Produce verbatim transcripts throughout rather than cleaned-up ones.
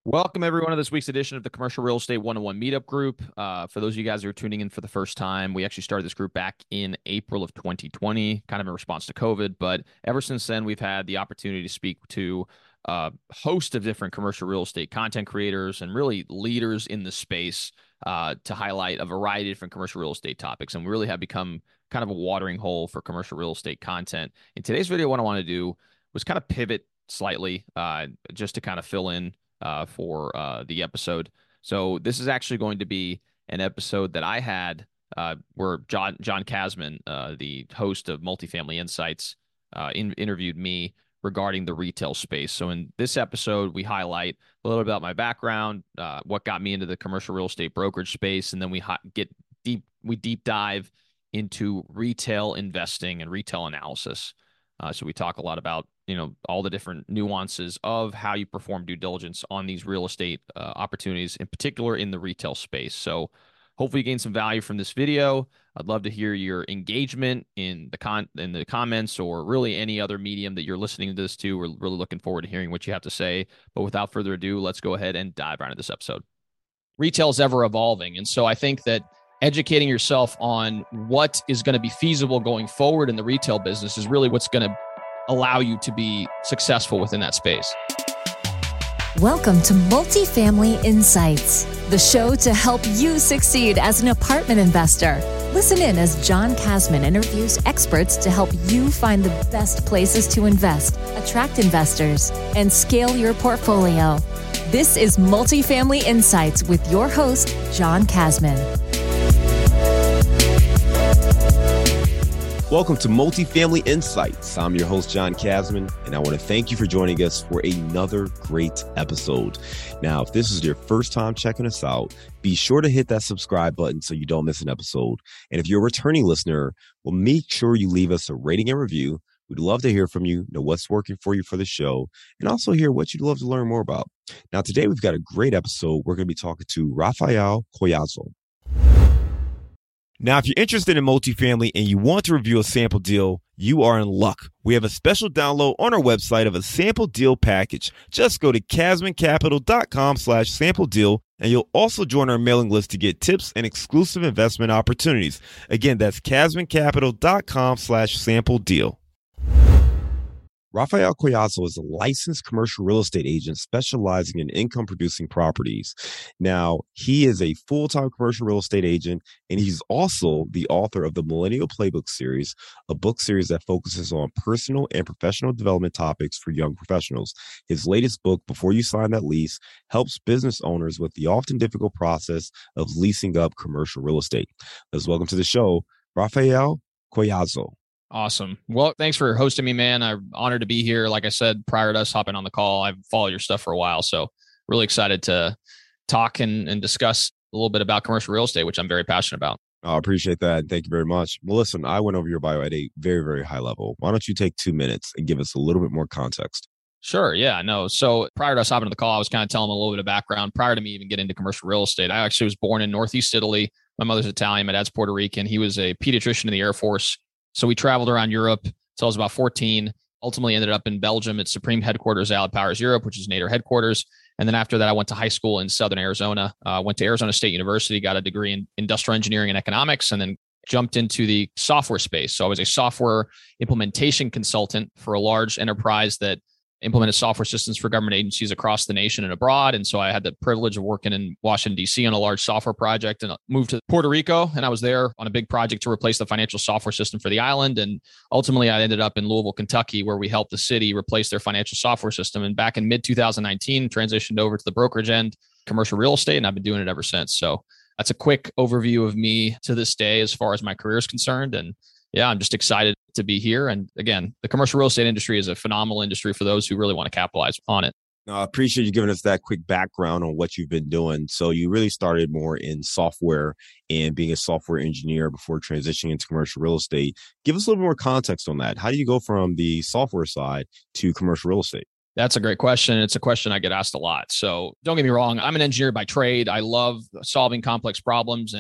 Welcome, everyone, to this week's edition of the Commercial Real Estate one oh one Meetup Group. Uh, for those of you guys who are tuning in for the first time, we actually started this group back in April of twenty twenty, kind of in response to COVID. But ever since then, we've had the opportunity to speak to a host of different commercial real estate content creators and really leaders in the space uh, to highlight a variety of different commercial real estate topics. And we really have become kind of a watering hole for commercial real estate content. In today's video, what I want to do was kind of pivot slightly uh, just to kind of fill in Uh, for uh, the episode. So this is actually going to be an episode that I had uh, where John John Kasman, uh, the host of Multifamily Insights, uh, in, interviewed me regarding the retail space. So in this episode, we highlight a little bit about my background, uh, what got me into the commercial real estate brokerage space, and then we get deep we deep dive into retail investing and retail analysis. Uh, so we talk a lot about you know, all the different nuances of how you perform due diligence on these real estate uh, opportunities, in particular in the retail space. So hopefully you gain some value from this video. I'd love to hear your engagement in the con in the comments or really any other medium that you're listening to this to. We're really looking forward to hearing what you have to say. But without further ado, let's go ahead and dive right into this episode. Retail is ever evolving. And so I think that educating yourself on what is going to be feasible going forward in the retail business is really what's going to allow you to be successful within that space. Welcome to Multifamily Insights, the show to help you succeed as an apartment investor. Listen in as John Kasman interviews experts to help you find the best places to invest, attract investors, and scale your portfolio. This is Multifamily Insights with your host, John Kasman. Welcome to Multifamily Insights. I'm your host, John Kasman, and I want to thank you for joining us for another great episode. Now, if this is your first time checking us out, be sure to hit that subscribe button so you don't miss an episode. And if you're a returning listener, well, make sure you leave us a rating and review. We'd love to hear from you, know what's working for you for the show, and also hear what you'd love to learn more about. Now, today we've got a great episode. We're going to be talking to Rafael Collazo. Now, if you're interested in multifamily and you want to review a sample deal, you are in luck. We have a special download on our website of a sample deal package. Just go to kasmancapital.com slash sample deal, and you'll also join our mailing list to get tips and exclusive investment opportunities. Again, that's kasmancapital.com slash sample deal. Rafael Collazo is a licensed commercial real estate agent specializing in income-producing properties. Now, he is a full-time commercial real estate agent, and he's also the author of the Millennial Playbook series, a book series that focuses on personal and professional development topics for young professionals. His latest book, Before You Sign That Lease, helps business owners with the often difficult process of leasing up commercial real estate. Let's welcome to the show, Rafael Collazo. Awesome. Well, thanks for hosting me, man. I'm honored to be here. Like I said, prior to us hopping on the call, I've followed your stuff for a while. So really excited to talk and, and discuss a little bit about commercial real estate, which I'm very passionate about. I appreciate that. And thank you very much. Well, listen, I went over your bio at a very, very high level. Why don't you take two minutes and give us a little bit more context? Sure. Yeah, no. So prior to us hopping on the call, I was kind of telling them a little bit of background prior to me even getting into commercial real estate. I actually was born in Northeast Italy. My mother's Italian. My dad's Puerto Rican. He was a pediatrician in the Air Force. So we traveled around Europe until I was about fourteen, ultimately ended up in Belgium at Supreme Headquarters, Allied Powers Europe, which is Nader headquarters. And then after that, I went to high school in Southern Arizona, uh, went to Arizona State University, got a degree in industrial engineering and economics, and then jumped into the software space. So I was a software implementation consultant for a large enterprise that implemented software systems for government agencies across the nation and abroad. And so I had the privilege of working in Washington, D C on a large software project, and moved to Puerto Rico. And I was there on a big project to replace the financial software system for the island. And ultimately I ended up in Louisville, Kentucky, where we helped the city replace their financial software system. And back in mid twenty nineteen, transitioned over to the brokerage end, commercial real estate. And I've been doing it ever since. So that's a quick overview of me to this day, as far as my career is concerned. And yeah, I'm just excited to be here. And again, the commercial real estate industry is a phenomenal industry for those who really want to capitalize on it. I appreciate you giving us that quick background on what you've been doing. So you really started more in software and being a software engineer before transitioning into commercial real estate. Give us a little more context on that. How do you go from the software side to commercial real estate? That's a great question. It's a question I get asked a lot. So don't get me wrong. I'm an engineer by trade. I love solving complex problems. And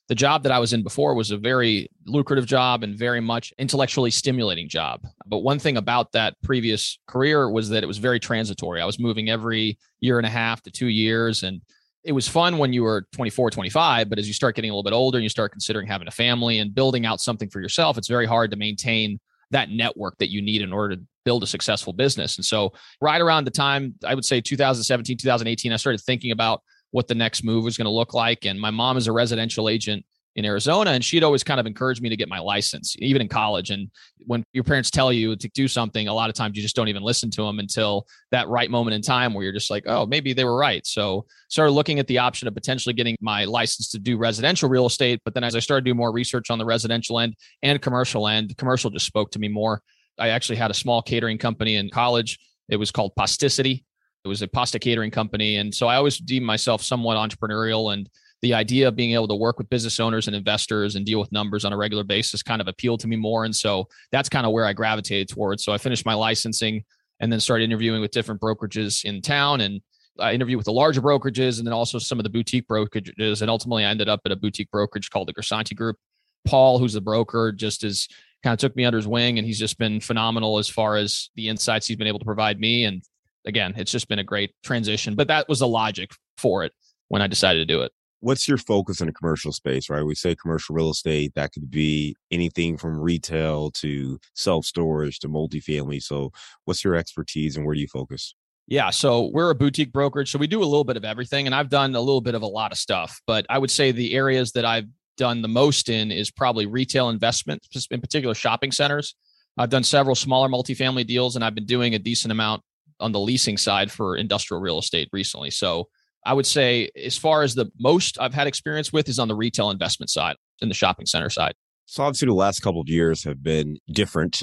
the job that I was in before was a very lucrative job and very much intellectually stimulating job. But one thing about that previous career was that it was very transitory. I was moving every year and a half to two years. And it was fun when you were twenty-four, twenty-five, but as you start getting a little bit older and you start considering having a family and building out something for yourself, it's very hard to maintain that network that you need in order to build a successful business. And so right around the time, I would say two thousand seventeen, two thousand eighteen, I started thinking about what the next move was going to look like. And my mom is a residential agent in Arizona, and she'd always kind of encouraged me to get my license, even in college. And when your parents tell you to do something, a lot of times you just don't even listen to them until that right moment in time where you're just like, oh, maybe they were right. So started looking at the option of potentially getting my license to do residential real estate. But then as I started doing more research on the residential end and commercial end, commercial just spoke to me more. I actually had a small catering company in college. It was called Pasticity. It was a pasta catering company. And so I always deemed myself somewhat entrepreneurial, and the idea of being able to work with business owners and investors and deal with numbers on a regular basis kind of appealed to me more. And so that's kind of where I gravitated towards. So I finished my licensing and then started interviewing with different brokerages in town. And I interviewed with the larger brokerages and then also some of the boutique brokerages. And ultimately I ended up at a boutique brokerage called the Grisanti Group. Paul, who's the broker, just is kind of took me under his wing, and he's just been phenomenal as far as the insights he's been able to provide me. And again, it's just been a great transition, but that was the logic for it when I decided to do it. What's your focus in the commercial space, right? We say commercial real estate, that could be anything from retail to self-storage to multifamily. So what's your expertise and where do you focus? Yeah, so we're a boutique brokerage. So we do a little bit of everything, and I've done a little bit of a lot of stuff, but I would say the areas that I've done the most in is probably retail investment, in particular shopping centers. I've done several smaller multifamily deals, and I've been doing a decent amount on the leasing side for industrial real estate recently. So I would say as far as the most I've had experience with is on the retail investment side and the shopping center side. So obviously the last couple of years have been different,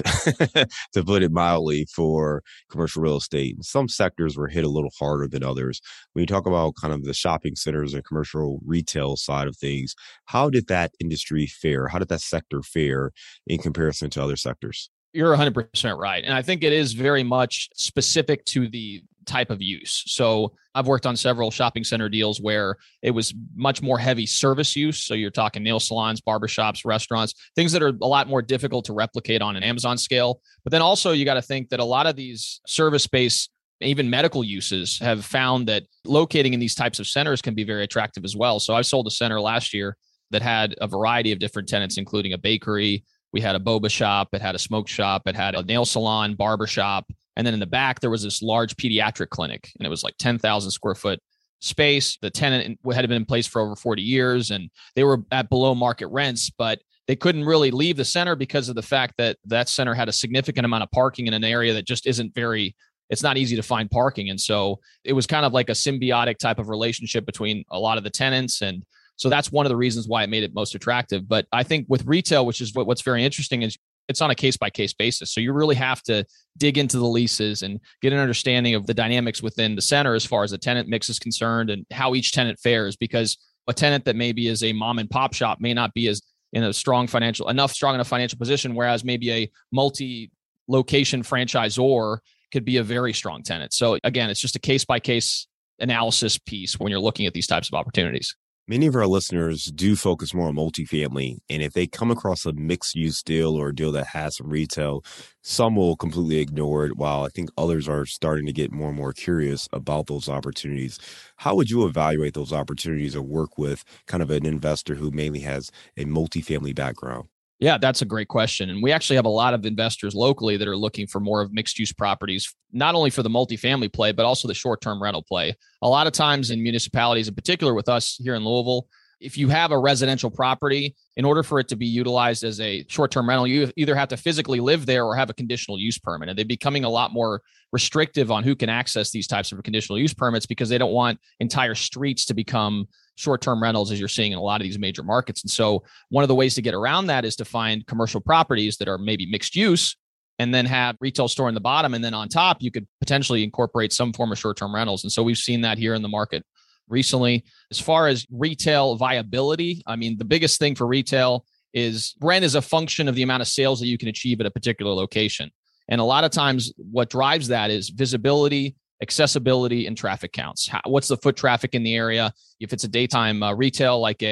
to put it mildly, for commercial real estate. Some sectors were hit a little harder than others. When you talk about kind of the shopping centers and commercial retail side of things, how did that industry fare? How did that sector fare in comparison to other sectors? You're one hundred percent right. And I think it is very much specific to the type of use. So I've worked on several shopping center deals where it was much more heavy service use. So you're talking nail salons, barbershops, restaurants, things that are a lot more difficult to replicate on an Amazon scale. But then also you got to think that a lot of these service-based, even medical uses, have found that locating in these types of centers can be very attractive as well. So I sold a center last year that had a variety of different tenants, including a bakery. We had a boba shop. It had a smoke shop. It had a nail salon, barber shop. And then in the back, there was this large pediatric clinic, and it was like ten thousand square foot space. The tenant had been in place for over forty years, and they were at below market rents, but they couldn't really leave the center because of the fact that that center had a significant amount of parking in an area that just isn't very, it's not easy to find parking. And so it was kind of like a symbiotic type of relationship between a lot of the tenants. And so that's one of the reasons why it made it most attractive. But I think with retail, which is what, what's very interesting, is it's on a case-by-case basis. So you really have to dig into the leases and get an understanding of the dynamics within the center as far as the tenant mix is concerned and how each tenant fares, because a tenant that maybe is a mom and pop shop may not be as in a strong financial, enough strong enough financial position, whereas maybe a multi-location franchisor could be a very strong tenant. So again, it's just a case-by-case analysis piece when you're looking at these types of opportunities. Many of our listeners do focus more on multifamily, and if they come across a mixed-use deal or a deal that has some retail, some will completely ignore it, while I think others are starting to get more and more curious about those opportunities. How would you evaluate those opportunities or work with kind of an investor who mainly has a multifamily background? Yeah, that's a great question. And we actually have a lot of investors locally that are looking for more of mixed use properties, not only for the multifamily play, but also the short-term rental play. A lot of times in municipalities, in particular with us here in Louisville, if you have a residential property, in order for it to be utilized as a short-term rental, you either have to physically live there or have a conditional use permit. And they're becoming a lot more restrictive on who can access these types of conditional use permits because they don't want entire streets to become short-term rentals, as you're seeing in a lot of these major markets. And so one of the ways to get around that is to find commercial properties that are maybe mixed use and then have retail store in the bottom. And then on top, you could potentially incorporate some form of short-term rentals. And so we've seen that here in the market recently. As far as retail viability, I mean, the biggest thing for retail is rent is a function of the amount of sales that you can achieve at a particular location. And a lot of times what drives that is visibility, accessibility, and traffic counts. How, what's the foot traffic in the area? If it's a daytime uh, retail, like a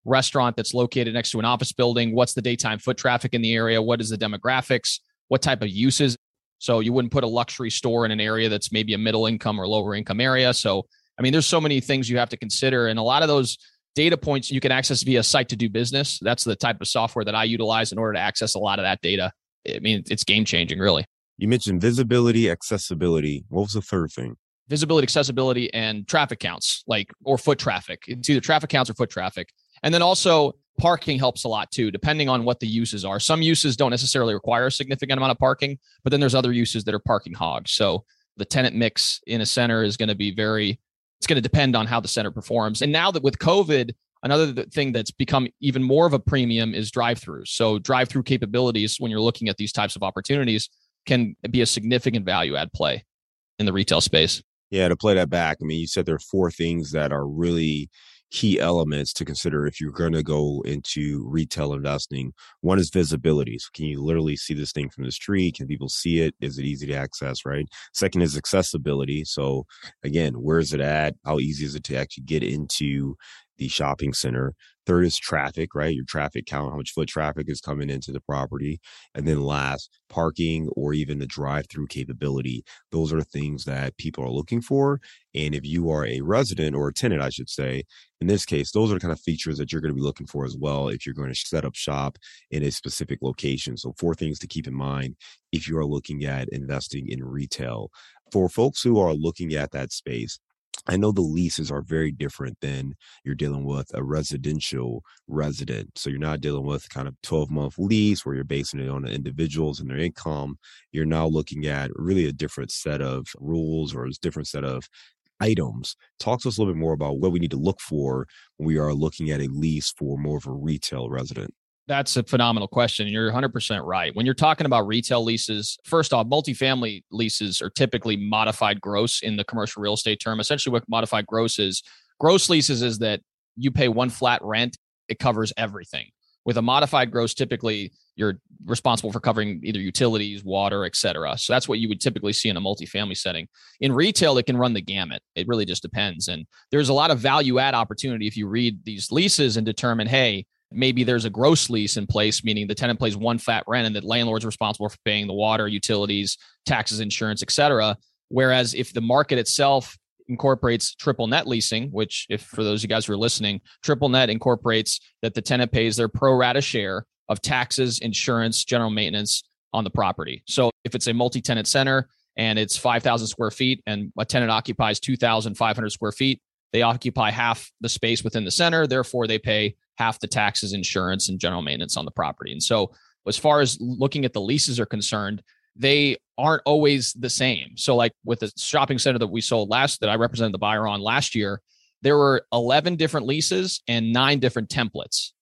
restaurant that's located next to an office building? What's the daytime foot traffic in the area? What is the demographics? What type of uses? So you wouldn't put a luxury store in an area that's maybe a middle income or lower income area. So, I mean, there's so many things you have to consider. And a lot of those data points you can access via Site to Do Business. That's the type of software that I utilize in order to access a lot of that data. I mean, it's game changing, really. You mentioned visibility, accessibility. What was the third thing? Visibility, accessibility, and traffic counts, like, or foot traffic. It's either traffic counts or foot traffic. And then also parking helps a lot too, depending on what the uses are. Some uses don't necessarily require a significant amount of parking, but then there's other uses that are parking hogs. So the tenant mix in a center is going to be very, it's going to depend on how the center performs. And now that with COVID, another thing that's become even more of a premium is drive-throughs. So drive-through capabilities, when you're looking at these types of opportunities, can be a significant value add play in the retail space. Yeah, to play that back, I mean, you said there are four things that are really key elements to consider if you're going to go into retail investing. One is visibility. So can you literally see this thing from the street? Can people see it? Is it easy to access, right? Second is accessibility. So again, where is it at? How easy is it to actually get into the shopping center? Third is traffic, right? Your traffic count, how much foot traffic is coming into the property. And then last, parking or even the drive-through capability. Those are things that people are looking for. And if you are a resident or a tenant, I should say, in this case, those are the kind of features that you're going to be looking for as well if you're going to set up shop in a specific location. So four things to keep in mind if you are looking at investing in retail. For folks who are looking at that space, I know the leases are very different than you're dealing with a residential resident. So you're not dealing with kind of twelve month lease where you're basing it on the individuals and their income. You're now looking at really a different set of rules or a different set of items. Talk to us a little bit more about what we need to look for when we are looking at a lease for more of a retail resident. That's a phenomenal question. You're one hundred percent right. When you're talking about retail leases, first off, multifamily leases are typically modified gross in the commercial real estate term. Essentially, what modified gross is, gross leases is that you pay one flat rent, it covers everything. With a modified gross, typically you're responsible for covering either utilities, water, et cetera. So that's what you would typically see in a multifamily setting. In retail, it can run the gamut. It really just depends. And there's a lot of value add opportunity if you read these leases and determine, hey, maybe there's a gross lease in place, meaning the tenant pays one flat rent and the landlord's responsible for paying the water, utilities, taxes, insurance, et cetera. Whereas if the market itself incorporates triple net leasing, which if for those of you guys who are listening, triple net incorporates that the tenant pays their pro rata share of taxes, insurance, general maintenance on the property. So if it's a multi-tenant center and it's five thousand square feet and a tenant occupies two thousand five hundred square feet, they occupy half the space within the center. Therefore, they pay half the taxes, insurance, and general maintenance on the property. And so as far as looking at the leases are concerned, they aren't always the same. So like with the shopping center that we sold last, that I represented the buyer on last year, there were eleven different leases and nine different templates.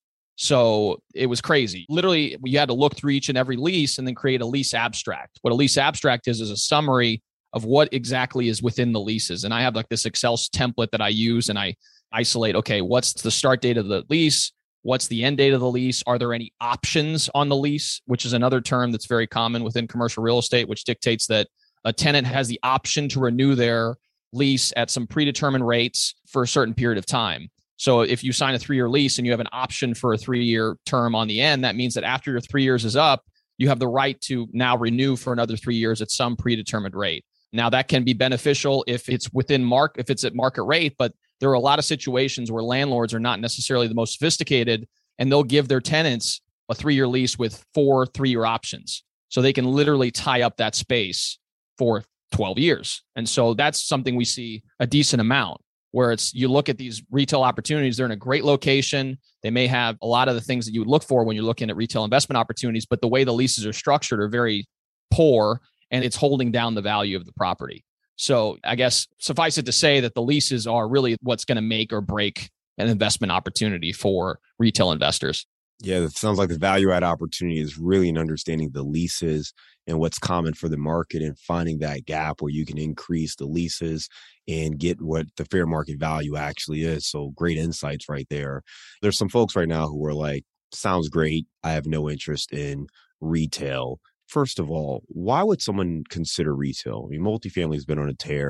So it was crazy. Literally, you had to look through each and every lease and then create a lease abstract. What a lease abstract is, is a summary of what exactly is within the leases. And I have like this Excel template that I use and I isolate, okay, what's the start date of the lease? What's the end date of the lease? Are there any options on the lease, which is another term that's very common within commercial real estate, which dictates that a tenant has the option to renew their lease at some predetermined rates for a certain period of time. So if you sign a three-year lease and you have an option for a three-year term on the end, that means that after your three years is up, you have the right to now renew for another three years at some predetermined rate. Now that can be beneficial if it's within mark, if it's at market rate, but there are a lot of situations where landlords are not necessarily the most sophisticated and they'll give their tenants a three-year lease with four three-year options. So they can literally tie up that space for twelve years. And so that's something we see a decent amount where it's, you look at these retail opportunities, they're in a great location. They may have a lot of the things that you would look for when you're looking at retail investment opportunities, but the way the leases are structured are very poor and it's holding down the value of the property. So I guess suffice it to say that the leases are really what's going to make or break an investment opportunity for retail investors. Yeah, it sounds like the value add opportunity is really in understanding the leases and what's common for the market and finding that gap where you can increase the leases and get what the fair market value actually is. So great insights right there. There's some folks right now who are like, sounds great. I have no interest in retail. First of all, why would someone consider retail? I mean, multifamily has been on a tear.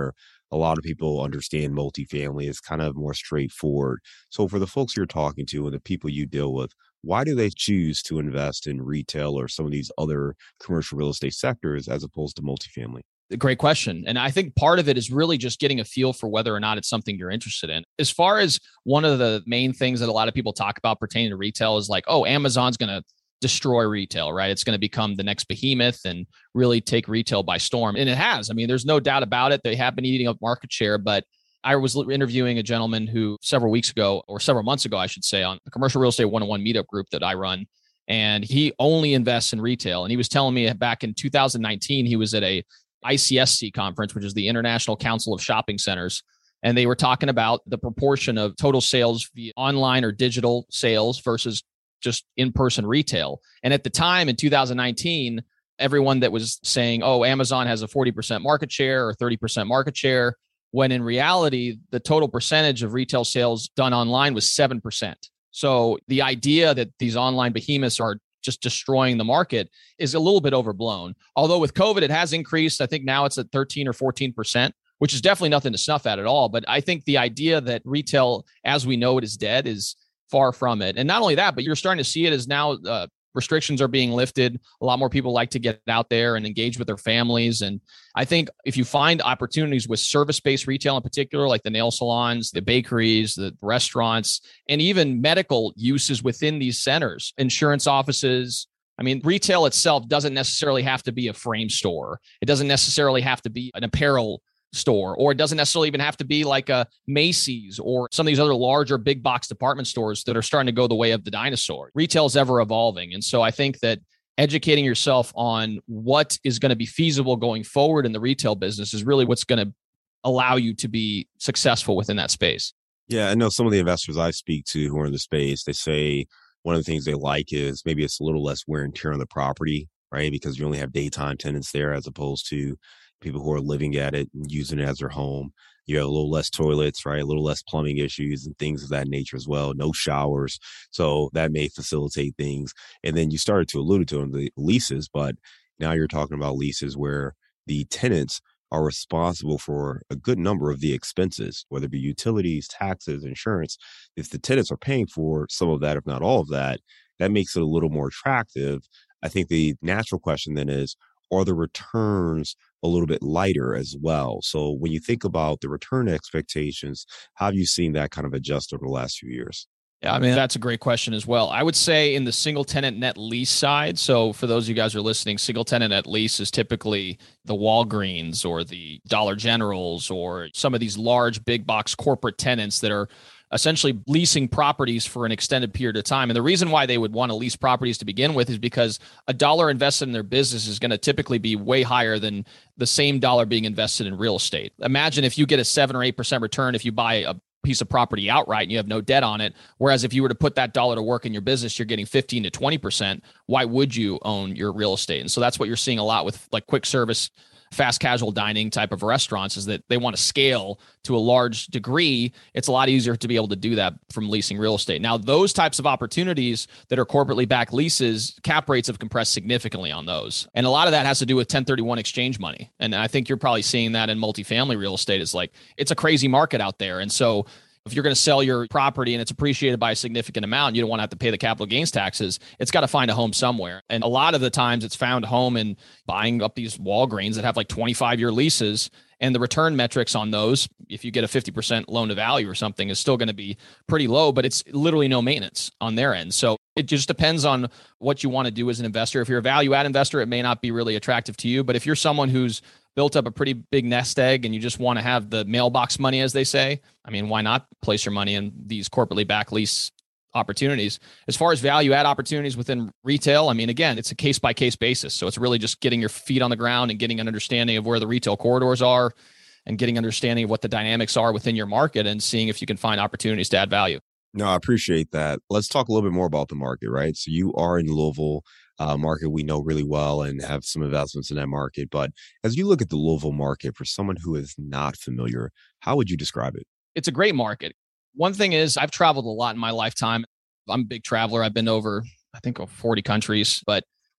a lot of people understand multifamily is kind of more straightforward. So for the folks you're talking to and the people you deal with, why do they choose to invest in retail or some of these other commercial real estate sectors as opposed to multifamily? Great question. And I think part of it is really just getting a feel for whether or not it's something you're interested in. As far as one of the main things that a lot of people talk about pertaining to retail is like, oh, Amazon's going to destroy retail, right? It's going to become the next behemoth and really take retail by storm. And it has. I mean, there's no doubt about it. They have been eating up market share, but I was interviewing a gentleman who several weeks ago, or several months ago, I should say, on the Commercial Real Estate one oh one meetup group that I run. And he only invests in retail. And he was telling me back in two thousand nineteen, he was at a I C S C conference, which is the International Council of Shopping Centers. And they were talking about the proportion of total sales via online or digital sales versus just in-person retail. And at the time in two thousand nineteen, everyone that was saying, oh, Amazon has a forty percent market share or thirty percent market share, when in reality, the total percentage of retail sales done online was seven percent. So the idea that these online behemoths are just destroying the market is a little bit overblown. Although with COVID, it has increased. I think now it's at thirteen or fourteen percent, which is definitely nothing to snuff at at all. But I think the idea that retail as we know it is dead is far from it. And not only that, but you're starting to see it as now uh, restrictions are being lifted. A lot more people like to get out there and engage with their families. And I think if you find opportunities with service-based retail in particular, like the nail salons, the bakeries, the restaurants, and even medical uses within these centers, insurance offices. I mean, retail itself doesn't necessarily have to be a frame store. It doesn't necessarily have to be an apparel store, or it doesn't necessarily even have to be like a Macy's or some of these other larger big box department stores that are starting to go the way of the dinosaur. Retail is ever evolving. And so I think that educating yourself on what is going to be feasible going forward in the retail business is really what's going to allow you to be successful within that space. Yeah, I know some of the investors I speak to who are in the space, they say one of the things they like is maybe it's a little less wear and tear on the property, right? Because you only have daytime tenants there as opposed to people who are living at it and using it as their home. You have a little less toilets, right? A little less plumbing issues and things of that nature as well. No showers. So that may facilitate things. And then you started to allude to them, the leases, but now you're talking about leases where the tenants are responsible for a good number of the expenses, whether it be utilities, taxes, insurance. If the tenants are paying for some of that, if not all of that, that makes it a little more attractive. I think the natural question then is, are the returns a little bit lighter as well? So when you think about the return expectations, how have you seen that kind of adjust over the last few years? Yeah, I mean, that's a great question as well. I would say in the single tenant net lease side. So for those of you guys who are listening, single tenant net lease is typically the Walgreens or the Dollar Generals or some of these large big box corporate tenants that are essentially leasing properties for an extended period of time. And the reason why they would want to lease properties to begin with is because a dollar invested in their business is going to typically be way higher than the same dollar being invested in real estate. Imagine if you get a seven or eight percent return if you buy a piece of property outright and you have no debt on it. Whereas if you were to put that dollar to work in your business, you're getting fifteen to twenty percent. Why would you own your real estate? And so that's what you're seeing a lot with like quick service, fast casual dining type of restaurants, is that they want to scale to a large degree. It's a lot easier to be able to do that from leasing real estate. Now, those types of opportunities that are corporately backed leases, cap rates have compressed significantly on those. And a lot of that has to do with ten thirty-one exchange money. And I think you're probably seeing that in multifamily real estate. Is like, it's a crazy market out there. And so if you're going to sell your property and it's appreciated by a significant amount, you don't want to have to pay the capital gains taxes. It's got to find a home somewhere. And a lot of the times it's found a home in buying up these Walgreens that have like twenty-five year leases. And the return metrics on those, if you get a fifty percent loan to value or something, is still going to be pretty low, but it's literally no maintenance on their end. So it just depends on what you want to do as an investor. If you're a value add investor, it may not be really attractive to you. But if you're someone who's built up a pretty big nest egg and you just want to have the mailbox money, as they say, I mean, why not place your money in these corporately backed lease opportunities? As far as value add opportunities within retail, I mean, again, it's a case by case basis. So it's really just getting your feet on the ground and getting an understanding of where the retail corridors are and getting understanding of what the dynamics are within your market and seeing if you can find opportunities to add value. No, I appreciate that. Let's talk a little bit more about the market, right? So you are in Louisville, uh, market we know really well and have some investments in that market. But as you look at the Louisville market, for someone who is not familiar, how would you describe it? It's a great market. One thing is I've traveled a lot in my lifetime. I'm a big traveler. I've been over, I think, over forty countries. But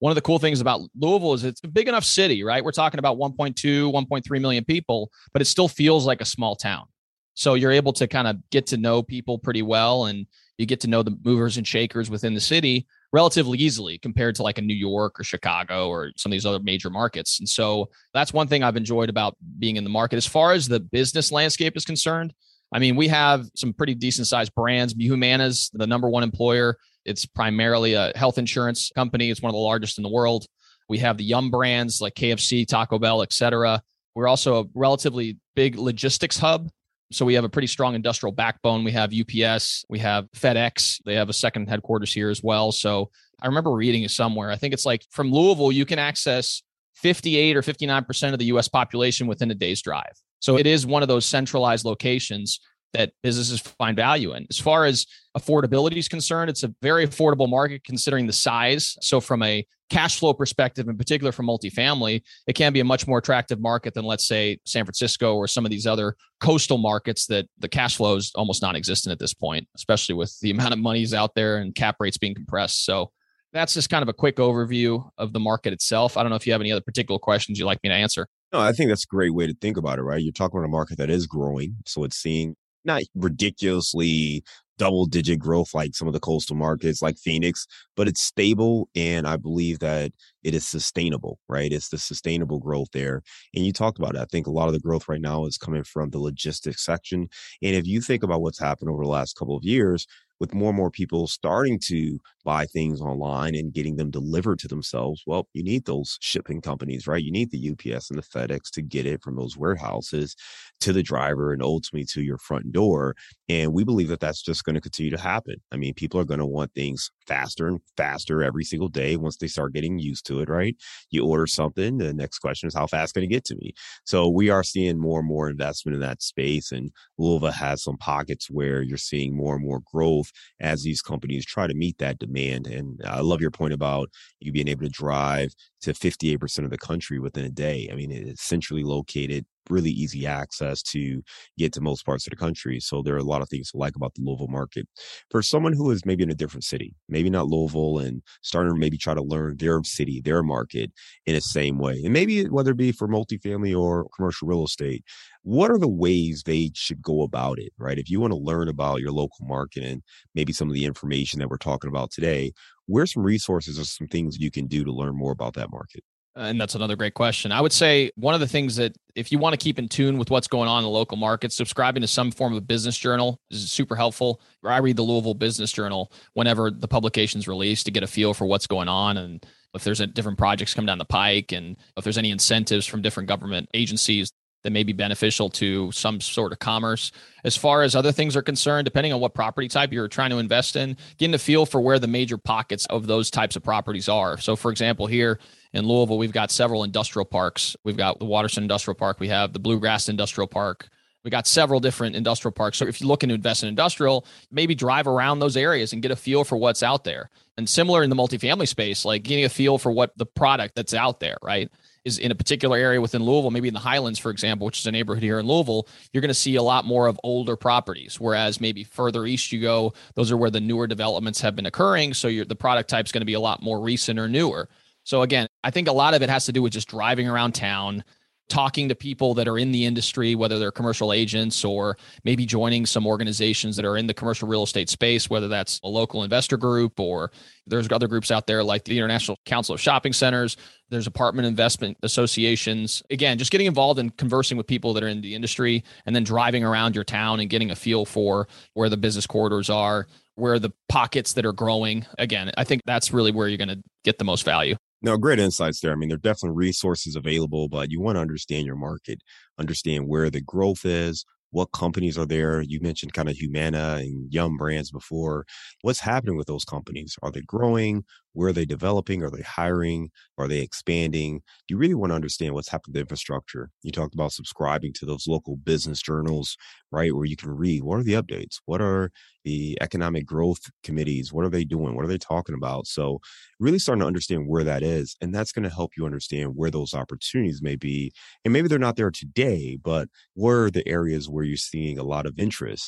one of the cool things about Louisville is it's a big enough city, right? We're talking about one point two, one point three million people, but it still feels like a small town. So you're able to kind of get to know people pretty well, and you get to know the movers and shakers within the city relatively easily compared to like a New York or Chicago or some of these other major markets. And so that's one thing I've enjoyed about being in the market. As far as the business landscape is concerned, I mean, we have some pretty decent sized brands. Humana's the number one employer. It's primarily a health insurance company. It's one of the largest in the world. We have the Yum brands like K F C, Taco Bell, et cetera. We're also a relatively big logistics hub. So we have a pretty strong industrial backbone. We have U P S, we have FedEx. They have a second headquarters here as well. So I remember reading it somewhere. I think it's like from Louisville, you can access fifty-eight or fifty-nine percent of the U S population within a day's drive. So it is one of those centralized locations that businesses find value in. As far as affordability is concerned, it's a very affordable market considering the size. So from a cash flow perspective, in particular for multifamily, it can be a much more attractive market than, let's say, San Francisco or some of these other coastal markets that the cash flow is almost non-existent at this point, especially with the amount of monies out there and cap rates being compressed. So that's just kind of a quick overview of the market itself. I don't know if you have any other particular questions you'd like me to answer. No, I think that's a great way to think about it, right? You're talking about a market that is growing. So it's seeing not ridiculously double digit growth like some of the coastal markets like Phoenix, but it's stable. And I believe that it is sustainable, right? It's the sustainable growth there. And you talked about it. I think a lot of the growth right now is coming from the logistics section. And if you think about what's happened over the last couple of years, with more and more people starting to buy things online and getting them delivered to themselves, well, you need those shipping companies, right? You need the U P S and the FedEx to get it from those warehouses to the driver and ultimately to your front door. And we believe that that's just going to continue to happen. I mean, people are going to want things faster and faster every single day once they start getting used to it, right? You order something, the next question is how fast can it get to me? So we are seeing more and more investment in that space. And Louisville has some pockets where you're seeing more and more growth as these companies try to meet that demand. And I love your point about you being able to drive to fifty-eight percent of the country within a day. I mean, it's centrally located, really easy access to get to most parts of the country. So there are a lot of things to like about the Louisville market. For someone who is maybe in a different city, maybe not Louisville, and starting to maybe try to learn their city, their market in the same way, and maybe whether it be for multifamily or commercial real estate, what are the ways they should go about it, right? If you want to learn about your local market and maybe some of the information that we're talking about today, where's some resources or some things you can do to learn more about that market? And that's another great question. I would say one of the things that if you want to keep in tune with what's going on in the local market, subscribing to some form of a business journal is super helpful. I read the Louisville Business Journal whenever the publication's released to get a feel for what's going on and if there's a different projects come down the pike and if there's any incentives from different government agencies that may be beneficial to some sort of commerce. As far as other things are concerned, depending on what property type you're trying to invest in, getting a feel for where the major pockets of those types of properties are. So for example, here in Louisville, we've got several industrial parks. We've got the Waterston Industrial Park. We have the Bluegrass Industrial Park. We got several different industrial parks. So if you're looking to invest in industrial, maybe drive around those areas and get a feel for what's out there. And similar in the multifamily space, like getting a feel for what the product that's out there, right, is in a particular area within Louisville, maybe in the Highlands, for example, which is a neighborhood here in Louisville, you're going to see a lot more of older properties. Whereas maybe further east you go, those are where the newer developments have been occurring. So you're, the product type is going to be a lot more recent or newer. So again, I think a lot of it has to do with just driving around town, talking to people that are in the industry, whether they're commercial agents or maybe joining some organizations that are in the commercial real estate space, whether that's a local investor group or there's other groups out there like the International Council of Shopping Centers. There's apartment investment associations. Again, just getting involved and conversing with people that are in the industry and then driving around your town and getting a feel for where the business corridors are, where the pockets that are growing. Again, I think that's really where you're going to get the most value. No, great insights there. I mean, there are definitely resources available, but you want to understand your market, understand where the growth is, what companies are there. You mentioned kind of Humana and Yum brands before. What's happening with those companies? Are they growing? Where are they developing? Are they hiring? Are they expanding? You really want to understand what's happened to the infrastructure. You talked about subscribing to those local business journals, right? Where you can read, what are the updates? What are the economic growth committees? What are they doing? What are they talking about? So really starting to understand where that is. And that's going to help you understand where those opportunities may be. And maybe they're not there today, but where are the areas where you're seeing a lot of interest?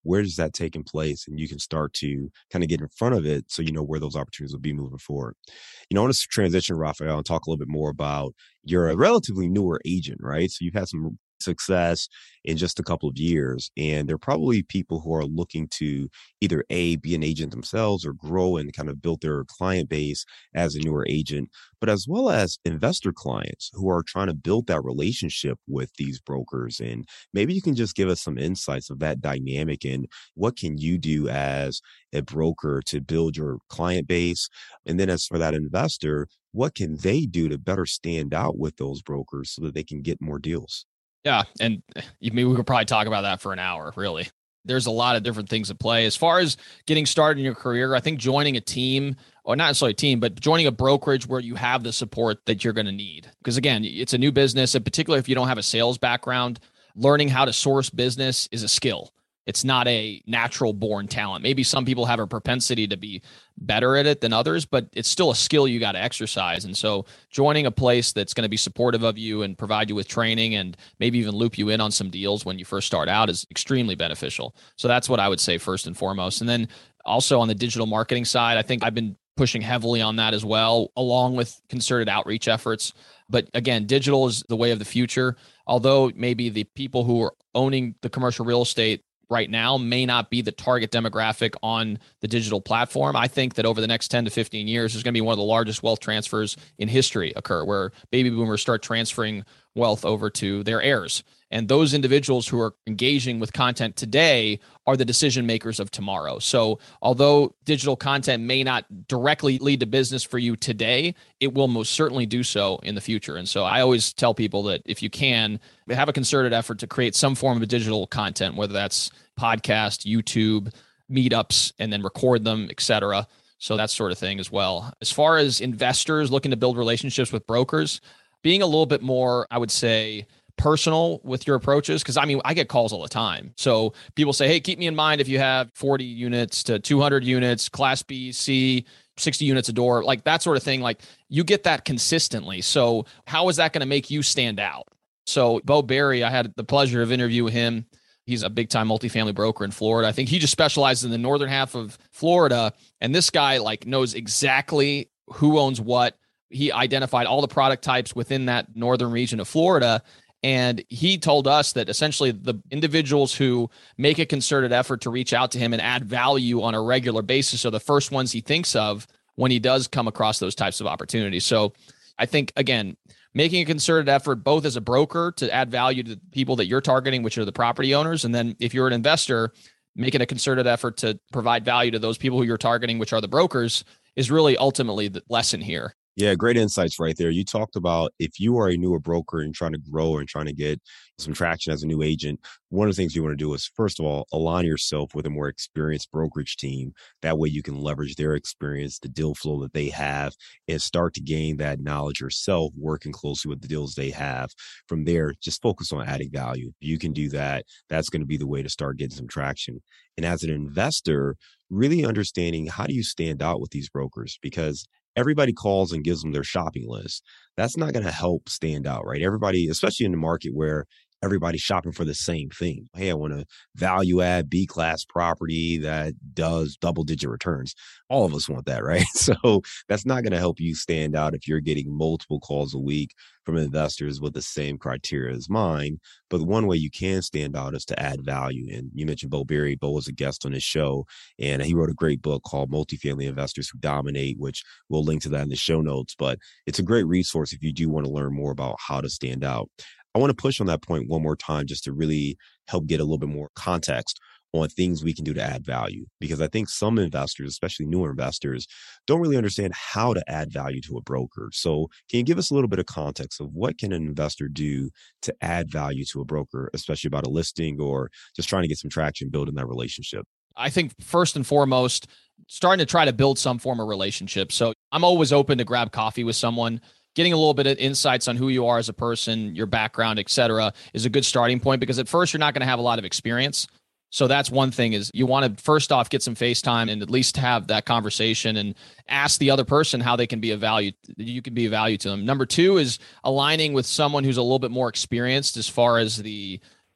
where is that taking place? And you can start to kind of get in front of it so you know where those opportunities will be moving forward. You know, I want to transition, Raphael, and talk a little bit more about you're a relatively newer agent, right? So you've had some success in just a couple of years, and there are probably people who are looking to either A, be an agent themselves or grow and kind of build their client base as a newer agent, but as well as investor clients who are trying to build that relationship with these brokers. And maybe you can just give us some insights of that dynamic and what can you do as a broker to build your client base? And then as for that investor, what can they do to better stand out with those brokers so that they can get more deals? Yeah. And you mean we could probably talk about that for an hour, really. There's a lot of different things at play. As far as getting started in your career, I think joining a team, or not necessarily a team, but joining a brokerage where you have the support that you're going to need. Because again, it's a new business, and particularly if you don't have a sales background, learning how to source business is a skill. It's not a natural born talent. Maybe some people have a propensity to be better at it than others, but it's still a skill you got to exercise. And so joining a place that's going to be supportive of you and provide you with training and maybe even loop you in on some deals when you first start out is extremely beneficial. So that's what I would say first and foremost. And then also on the digital marketing side, I think I've been pushing heavily on that as well, along with concerted outreach efforts. But again, digital is the way of the future. Although maybe the people who are owning the commercial real estate right now may not be the target demographic on the digital platform. I think that over the next ten to fifteen years, there's going to be one of the largest wealth transfers in history occur, where baby boomers start transferring wealth over to their heirs. And those individuals who are engaging with content today are the decision makers of tomorrow. So although digital content may not directly lead to business for you today, it will most certainly do so in the future. And so I always tell people that if you can, have a concerted effort to create some form of digital content, whether that's podcast, YouTube, meetups, and then record them, et cetera. So that sort of thing as well. As far as investors looking to build relationships with brokers, being a little bit more, I would say, personal with your approaches. Cause I mean, I get calls all the time. So people say, hey, keep me in mind if you have forty units to two hundred units, class B, C, sixty units a door, like that sort of thing. Like you get that consistently. So how is that going to make you stand out? So Bo Berry, I had the pleasure of interviewing him. He's a big time multifamily broker in Florida. I think he just specializes in the northern half of Florida. And this guy like knows exactly who owns what. He identified all the product types within that northern region of Florida. And he told us that essentially the individuals who make a concerted effort to reach out to him and add value on a regular basis are the first ones he thinks of when he does come across those types of opportunities. So I think, again, making a concerted effort, both as a broker to add value to the people that you're targeting, which are the property owners. And then if you're an investor, making a concerted effort to provide value to those people who you're targeting, which are the brokers, is really ultimately the lesson here. Yeah, great insights right there. You talked about if you are a newer broker and trying to grow and trying to get some traction as a new agent, one of the things you want to do is, first of all, align yourself with a more experienced brokerage team. That way you can leverage their experience, the deal flow that they have, and start to gain that knowledge yourself, working closely with the deals they have. From there, just focus on adding value. You can do that. That's going to be the way to start getting some traction. And as an investor, really understanding how do you stand out with these brokers? Because everybody calls and gives them their shopping list. That's not going to help stand out, right? Everybody, especially in the market where everybody's shopping for the same thing. Hey, I want a value add B class property that does double digit returns. All of us want that, right? So that's not going to help you stand out if you're getting multiple calls a week from investors with the same criteria as mine. But one way you can stand out is to add value. And you mentioned Bo Berry. Bo was a guest on his show, and he wrote a great book called Multifamily Investors Who Dominate, which we'll link to that in the show notes. But it's a great resource if you do want to learn more about how to stand out. I want to push on that point one more time just to really help get a little bit more context on things we can do to add value. Because I think some investors, especially newer investors, don't really understand how to add value to a broker. So can you give us a little bit of context of what can an investor do to add value to a broker, especially about a listing or just trying to get some traction building that relationship? I think first and foremost, starting to try to build some form of relationship. So I'm always open to grab coffee with someone. Getting a little bit of insights on who you are as a person, your background, et cetera, is a good starting point, because at first you're not going to have a lot of experience. So that's one thing, is you want to first off get some face time and at least have that conversation and ask the other person how they can be of value. You can be of value to them. Number two is aligning with someone who's a little bit more experienced as far as the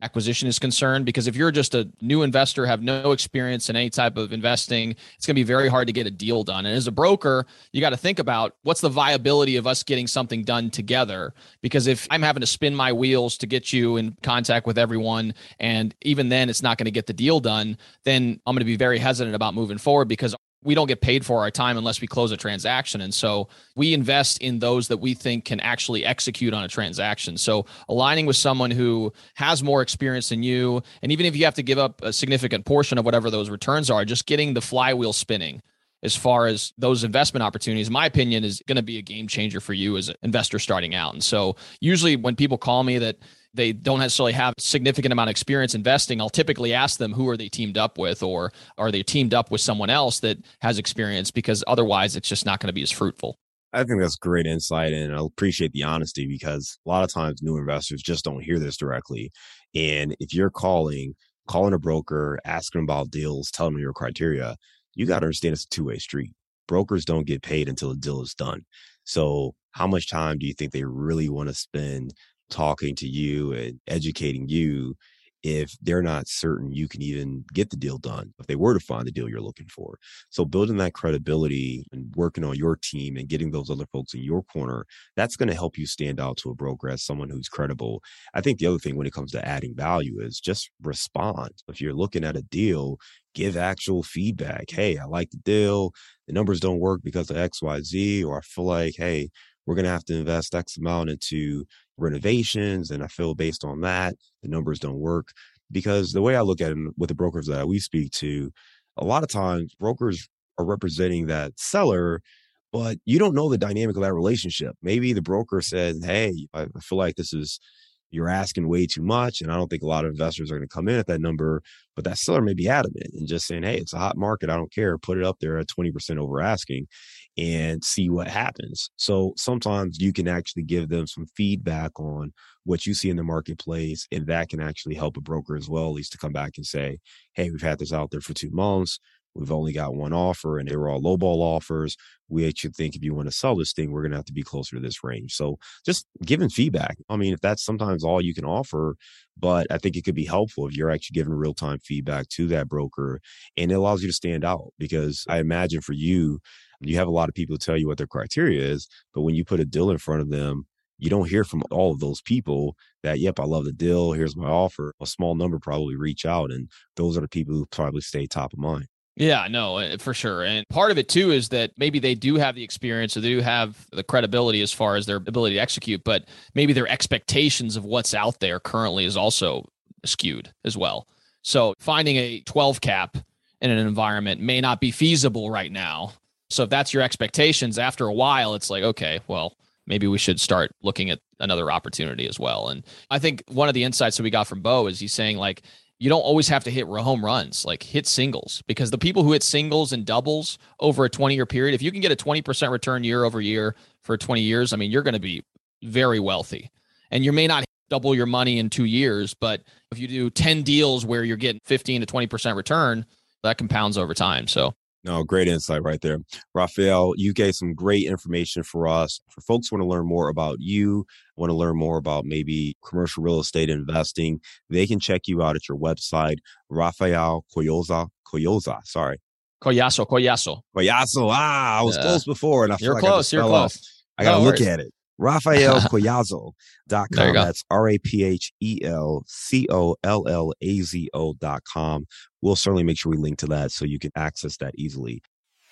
acquisition is concerned, because if you're just a new investor, have no experience in any type of investing, it's going to be very hard to get a deal done. And as a broker, you got to think about what's the viability of us getting something done together. Because if I'm having to spin my wheels to get you in contact with everyone, and even then it's not going to get the deal done, then I'm going to be very hesitant about moving forward, because we don't get paid for our time unless we close a transaction. And so we invest in those that we think can actually execute on a transaction. So aligning with someone who has more experience than you, and even if you have to give up a significant portion of whatever those returns are, just getting the flywheel spinning as far as those investment opportunities, in my opinion, is going to be a game changer for you as an investor starting out. And so usually when people call me that they don't necessarily have a significant amount of experience investing, I'll typically ask them, who are they teamed up with, or are they teamed up with someone else that has experience? Because otherwise it's just not going to be as fruitful. I think that's great insight, and I appreciate the honesty, because a lot of times new investors just don't hear this directly. And if you're calling, calling a broker, asking about deals, telling them your criteria, you got to understand it's a two-way street. Brokers don't get paid until a deal is done. So how much time do you think they really want to spend talking to you and educating you if they're not certain you can even get the deal done, if they were to find the deal you're looking for? So building that credibility and working on your team and getting those other folks in your corner, that's going to help you stand out to a broker as someone who's credible. I think the other thing when it comes to adding value is just respond. If you're looking at a deal, give actual feedback. Hey, I like the deal. The numbers don't work because of X, Y, Z, or I feel like, hey, we're going to have to invest X amount into renovations, and I feel based on that, the numbers don't work. Because the way I look at it with the brokers that we speak to, a lot of times brokers are representing that seller, but you don't know the dynamic of that relationship. Maybe the broker said, hey, I feel like this is, you're asking way too much, and I don't think a lot of investors are going to come in at that number, but that seller may be adamant and just saying, hey, it's a hot market, I don't care, put it up there at twenty percent over asking and see what happens. So sometimes you can actually give them some feedback on what you see in the marketplace, and that can actually help a broker as well, at least to come back and say, hey, we've had this out there for two months. We've only got one offer, and they were all lowball offers. We actually think if you want to sell this thing, we're going to have to be closer to this range. So just giving feedback. I mean, if that's sometimes all you can offer, but I think it could be helpful if you're actually giving real-time feedback to that broker, and it allows you to stand out. Because I imagine for you, you have a lot of people tell you what their criteria is, but when you put a deal in front of them, you don't hear from all of those people that, yep, I love the deal, here's my offer. A small number probably reach out, and those are the people who probably stay top of mind. Yeah, no, for sure. And part of it too is that maybe they do have the experience, or they do have the credibility as far as their ability to execute, but maybe their expectations of what's out there currently is also skewed as well. So finding a twelve cap in an environment may not be feasible right now. So if that's your expectations, after a while, it's like, okay, well, maybe we should start looking at another opportunity as well. And I think one of the insights that we got from Bo is he's saying, like, you don't always have to hit home runs, like hit singles, because the people who hit singles and doubles over a twenty year period, if you can get a twenty percent return year over year for twenty years, I mean, you're going to be very wealthy. And you may not double your money in two years, but if you do ten deals where you're getting fifteen to twenty percent return, that compounds over time. So No, great insight right there. Raphael, you gave some great information for us. For folks who want to learn more about you, want to learn more about maybe commercial real estate investing, they can check you out at your website, Raphael Collazo, Collazo, sorry. Collazo, Collazo. Collazo, ah, I was uh, close before, and I feel you're like close, I you're close. Off. I got to no look worries. at it. Raphael Collazo dot com. That's R A P H E L C O L L A Z O dot com. We'll certainly make sure we link to that so you can access that easily.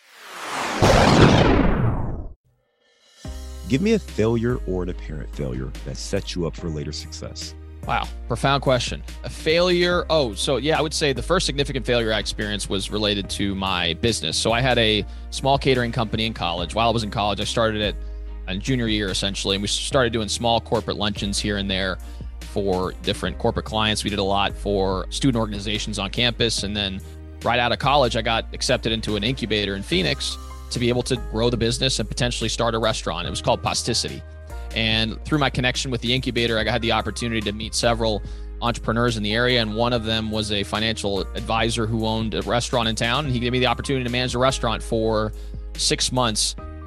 Give me a failure or an apparent failure that sets you up for later success. Wow. Profound question. A failure. Oh, so yeah, I would say the first significant failure I experienced was related to my business. So I had a small catering company in college. While I was in college, I started it in junior year essentially. And we started doing small corporate luncheons here and there for different corporate clients. We did a lot for student organizations on campus. And then right out of college, I got accepted into an incubator in Phoenix to be able to grow the business and potentially start a restaurant. It was called Posticity. And through my connection with the incubator, I had the opportunity to meet several entrepreneurs in the area. And one of them was a financial advisor who owned a restaurant in town. And he gave me the opportunity to manage a restaurant for six months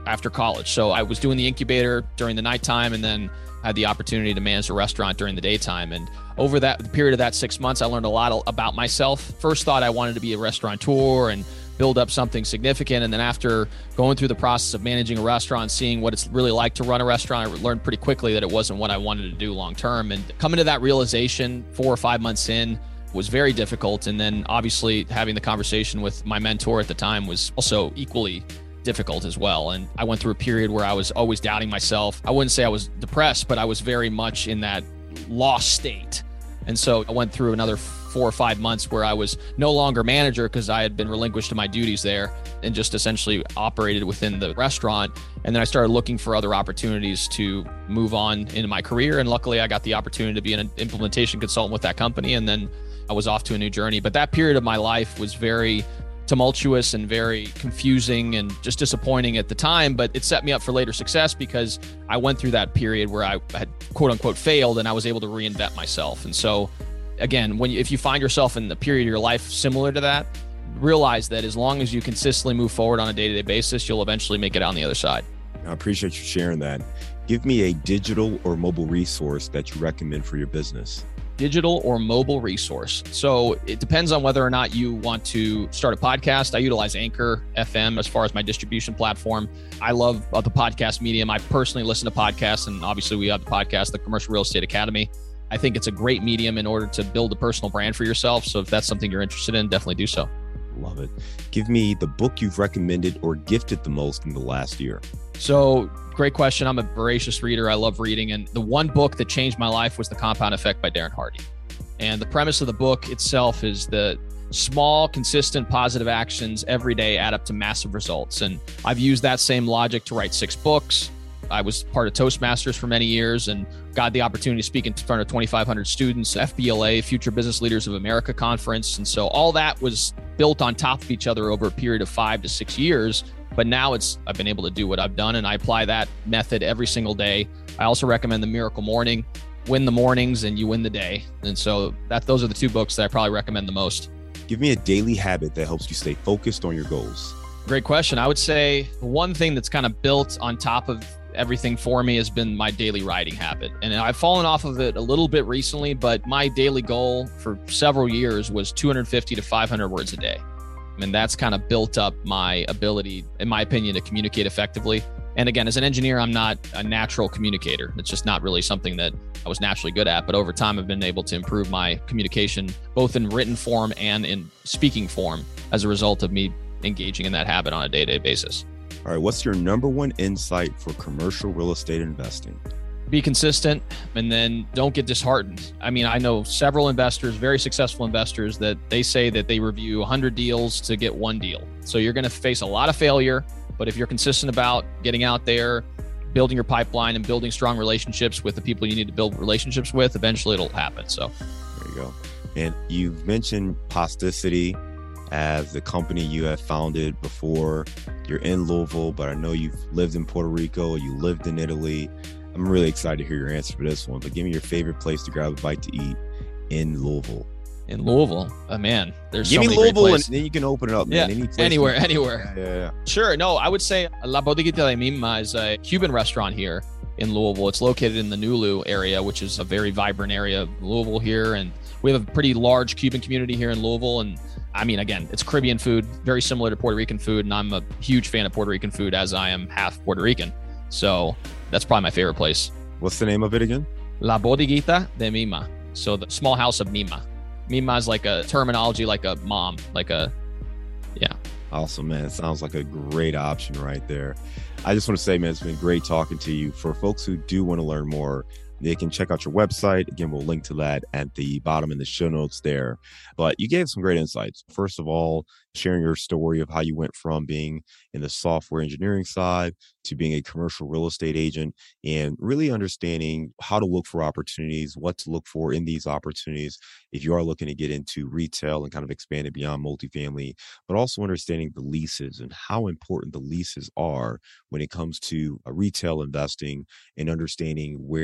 after college. So I was doing the incubator during the nighttime and then had the opportunity to manage a restaurant during the daytime. And over that the period of that six months, I learned a lot about myself. First thought I wanted to be a restaurateur and build up something significant. And then after going through the process of managing a restaurant, seeing what it's really like to run a restaurant, I learned pretty quickly that it wasn't what I wanted to do long term. And coming to that realization four or five months in was very difficult. And then obviously having the conversation with my mentor at the time was also equally difficult as well. And I went through a period where I was always doubting myself. I wouldn't say I was depressed, but I was very much in that lost state. And so I went through another four or five months where I was no longer manager because I had been relinquished to my duties there and just essentially operated within the restaurant. And then I started looking for other opportunities to move on into my career. And luckily I got the opportunity to be an implementation consultant with that company. And then I was off to a new journey. But that period of my life was very tumultuous and very confusing and just disappointing at the time, but it set me up for later success because I went through that period where I had quote unquote failed and I was able to reinvent myself. And so again, when you, if you find yourself in the period of your life similar to that, realize that as long as you consistently move forward on a day-to-day basis, you'll eventually make it out on the other side. I appreciate you sharing that. Give me a digital or mobile resource that you recommend for your business. Digital or mobile resource. So it depends on whether or not you want to start a podcast. I utilize Anchor F M as far as my distribution platform. I love the podcast medium. I personally listen to podcasts, and obviously we have the podcast, the Commercial Real Estate Academy. I think it's a great medium in order to build a personal brand for yourself. So if that's something you're interested in, definitely do so. Love it. Give me the book you've recommended or gifted the most in the last year. So great question. I'm a voracious reader. I love reading. And the one book that changed my life was The Compound Effect by Darren Hardy. And the premise of the book itself is that small, consistent, positive actions every day add up to massive results. And I've used that same logic to write six books. I was part of Toastmasters for many years and got the opportunity to speak in front of twenty-five hundred students, F B L A, Future Business Leaders of America conference. And so all that was built on top of each other over a period of five to six years. But now it's, I've been able to do what I've done and I apply that method every single day. I also recommend The Miracle Morning. Win the mornings and you win the day. And so that those are the two books that I probably recommend the most. Give me a daily habit that helps you stay focused on your goals. Great question. I would say the one thing that's kind of built on top of everything for me has been my daily writing habit. And I've fallen off of it a little bit recently, but my daily goal for several years was two hundred fifty to five hundred words a day. And that's kind of built up my ability, in my opinion, to communicate effectively. And again, as an engineer, I'm not a natural communicator. It's just not really something that I was naturally good at. But over time, I've been able to improve my communication, both in written form and in speaking form, as a result of me engaging in that habit on a day-to-day basis. All right, what's your number one insight for commercial real estate investing? Be consistent and then don't get disheartened. I mean, I know several investors, very successful investors, that they say that they review one hundred deals to get one deal. So you're going to face a lot of failure, but if you're consistent about getting out there, building your pipeline and building strong relationships with the people you need to build relationships with, eventually it'll happen. So there you go. And you've mentioned Posticity as the company you have founded before. You're in Louisville, but I know you've lived in Puerto Rico, you lived in Italy. I'm really excited to hear your answer for this one, but give me your favorite place to grab a bite to eat in Louisville. In Louisville, oh man, there's give so me many Louisville, great and then you can open it up. Yeah, man. Any place anywhere, you- anywhere. Yeah, yeah, yeah. Sure. No, I would say La Bodeguita de Mima is a Cuban restaurant here in Louisville. It's located in the Nulu area, which is a very vibrant area of Louisville here, and we have a pretty large Cuban community here in Louisville. And I mean, again, it's Caribbean food, very similar to Puerto Rican food, and I'm a huge fan of Puerto Rican food, as I am half Puerto Rican. So that's probably my favorite place. What's the name of it again? La Bodeguita de Mima. So the small house of Mima. Mima is like a terminology, like a mom, like a, yeah. Awesome, man. It sounds like a great option right there. I just want to say, man, it's been great talking to you. For folks who do want to learn more, they can check out your website. Again, we'll link to that at the bottom in the show notes there. But you gave some great insights. First of all, sharing your story of how you went from being in the software engineering side to being a commercial real estate agent, and really understanding how to look for opportunities, what to look for in these opportunities if you are looking to get into retail and kind of expand it beyond multifamily, but also understanding the leases and how important the leases are when it comes to uh, retail investing, and understanding where the opportunities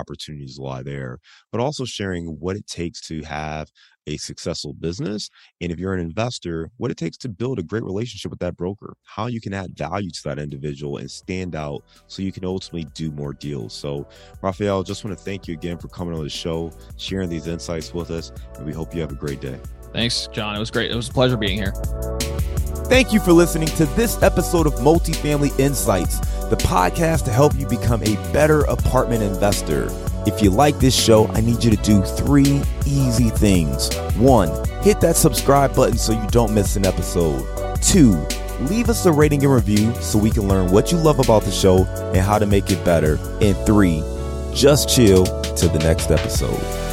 opportunities lie there, but also sharing what it takes to have a successful business. And if you're an investor, what it takes to build a great relationship with that broker, how you can add value to that individual and stand out so you can ultimately do more deals. So Rafael, just want to thank you again for coming on the show, sharing these insights with us, and we hope you have a great day. Thanks, John. It was great. It was a pleasure being here. Thank you for listening to this episode of Multifamily Insights, the podcast to help you become a better apartment investor. If you like this show, I need you to do three easy things. One, hit that subscribe button so you don't miss an episode. Two, leave us a rating and review so we can learn what you love about the show and how to make it better. And three, just chill till the next episode.